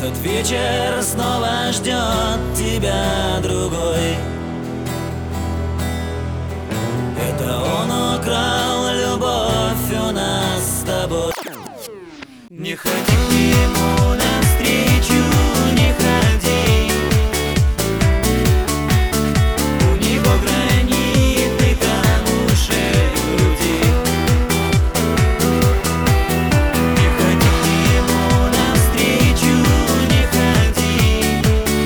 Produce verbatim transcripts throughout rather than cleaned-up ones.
этот вечер снова ждет тебя другой. Это он украл любовь у нас с тобой. Не ходи к нему навстречу, не ходи. У него гранитный камушек в груди. Не ходи к нему навстречу, не ходи.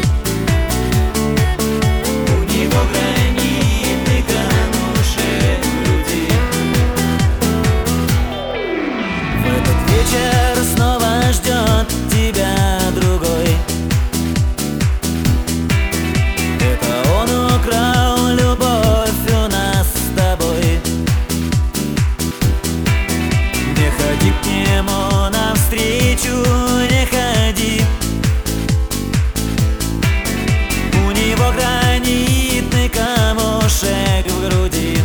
У него гранитный камушек в груди. В этот вечер снова ждет тебя другой. Это он украл любовь у нас с тобой. Не ходи к нему навстречу, не ходи. У него гранитный камушек в груди.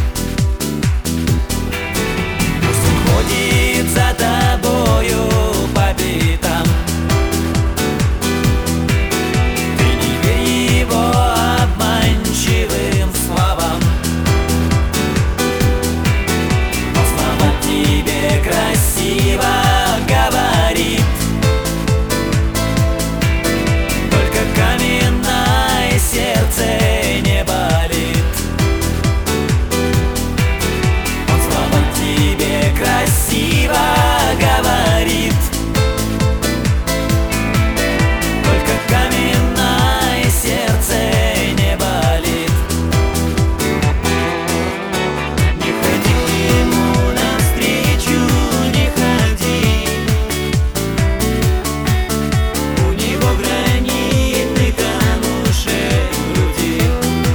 Пусть он ходит за тобою по пятам. Ты не верь его обманчивым словам. Он слова тебе красиво говорит. Только каменное сердце не болит. Он слова тебе красиво говорит. Только каменное сердце не болит. Не ходи к нему навстречу, не ходи. У него гранитный камушек в груди.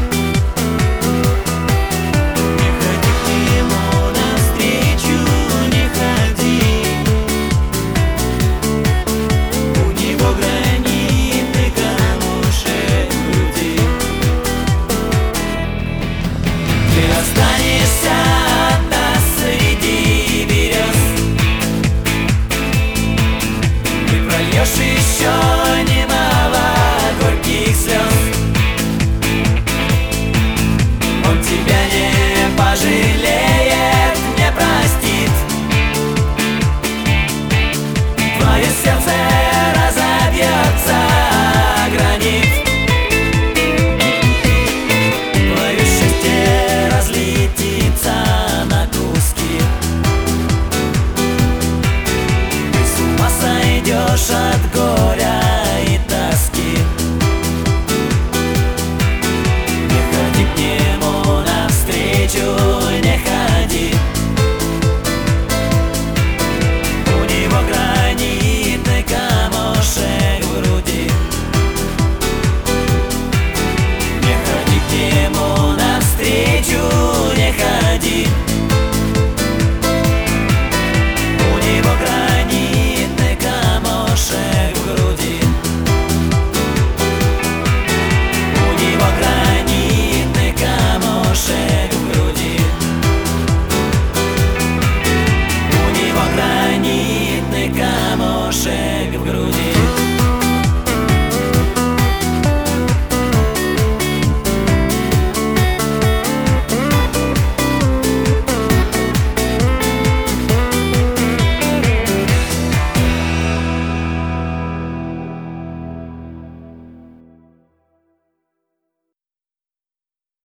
Не ходи к нему навстречу, не ходи. У него гранитный камушек в груди. Ты останешься одна среди берез. Ты прольешь еще немало горьких слез. Он тебя не пожалеет, не простит. Твое сердце разобьется о гранит. Твое счастье разлетится на куски. Ты с ума сойдешь от горя.